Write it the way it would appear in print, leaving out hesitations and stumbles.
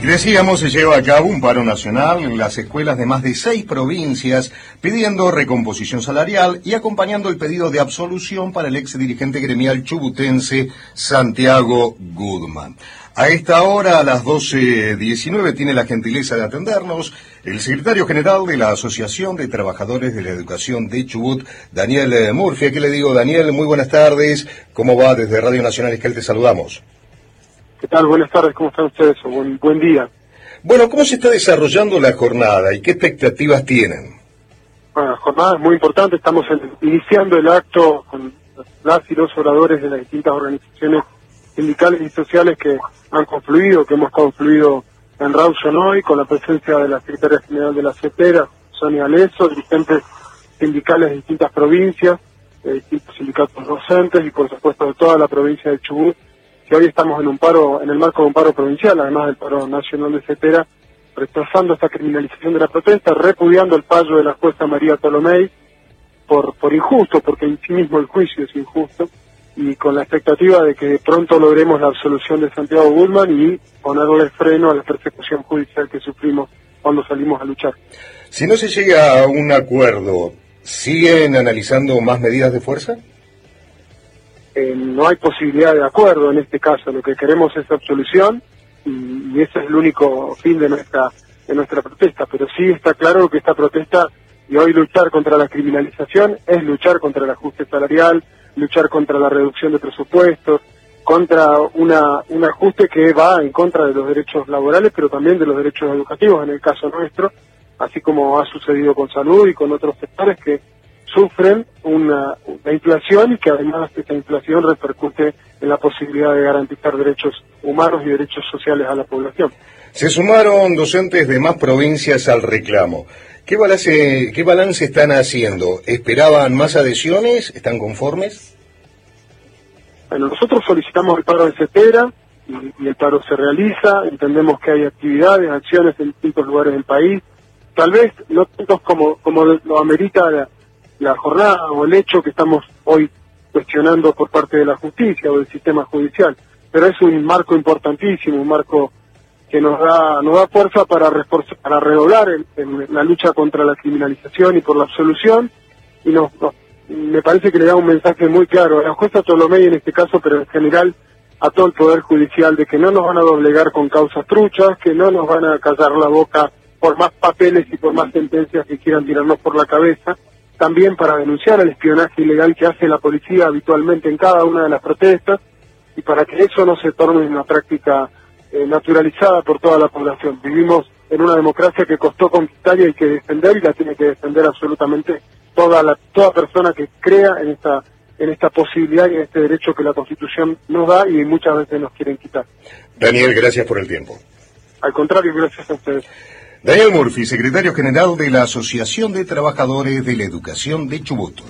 Decíamos, se lleva a cabo un paro nacional en las escuelas de más de 6 provincias, pidiendo recomposición salarial y acompañando el pedido de absolución para el ex dirigente gremial chubutense Santiago Guzmán. A esta hora, a las 12:19, tiene la gentileza de atendernos el secretario general de la Asociación de Trabajadores de la Educación de Chubut, Daniel Murphy. Aquí le digo, Daniel, muy buenas tardes. ¿Cómo va? Desde Radio Nacional Esquel te saludamos. ¿Qué tal? Buenas tardes, ¿cómo están ustedes? Buen día. Bueno, ¿cómo se está desarrollando la jornada y qué expectativas tienen? Bueno, la jornada es muy importante, estamos iniciando el acto con las y los oradores de las distintas organizaciones sindicales y sociales que han confluido, que hemos confluido en Rawson hoy, con la presencia de la secretaria general de la CETERA, Sonia Leso, dirigentes sindicales de distintas provincias, de distintos sindicatos docentes y por supuesto de toda la provincia de Chubut, que hoy estamos en el marco de un paro provincial, además del paro nacional de CETERA, rechazando esta criminalización de la protesta, repudiando el fallo de la jueza María Tolomei por injusto, porque en sí mismo el juicio es injusto, y con la expectativa de que pronto logremos la absolución de Santiago Guzmán y ponerle freno a la persecución judicial que sufrimos cuando salimos a luchar. Si no se llega a un acuerdo, ¿siguen analizando más medidas de fuerza? No hay posibilidad de acuerdo en este caso, lo que queremos es absolución y ese es el único fin de nuestra protesta, pero sí está claro que esta protesta y hoy luchar contra la criminalización es luchar contra el ajuste salarial, luchar contra la reducción de presupuestos, contra un ajuste que va en contra de los derechos laborales, pero también de los derechos educativos en el caso nuestro, así como ha sucedido con salud y con otros sectores que sufren una inflación y que además esta inflación repercute en la posibilidad de garantizar derechos humanos y derechos sociales a la población. Se sumaron docentes de más provincias al reclamo. ¿Qué balance están haciendo? ¿Esperaban más adhesiones? ¿Están conformes? Bueno, nosotros solicitamos el paro de CETERA y el paro se realiza. Entendemos que hay actividades, acciones en distintos lugares del país. Tal vez no tantos como lo amerita la jornada o el hecho que estamos hoy cuestionando por parte de la justicia o del sistema judicial, pero es un marco importantísimo, un marco que nos da fuerza para redoblar en la lucha contra la criminalización y por la absolución, y me parece que le da un mensaje muy claro a la jueza Tolomei en este caso, pero en general a todo el Poder Judicial, de que no nos van a doblegar con causas truchas, que no nos van a callar la boca por más papeles y por más sentencias que quieran tirarnos por la cabeza, también para denunciar el espionaje ilegal que hace la policía habitualmente en cada una de las protestas, y para que eso no se torne una práctica naturalizada por toda la población. Vivimos en una democracia que costó conquistar y hay que defender, y la tiene que defender absolutamente toda persona que crea en esta posibilidad y en este derecho que la Constitución nos da y muchas veces nos quieren quitar. Daniel, gracias por el tiempo. Al contrario, gracias a ustedes. Daniel Murphy, secretario general de la Asociación de Trabajadores de la Educación de Chubut.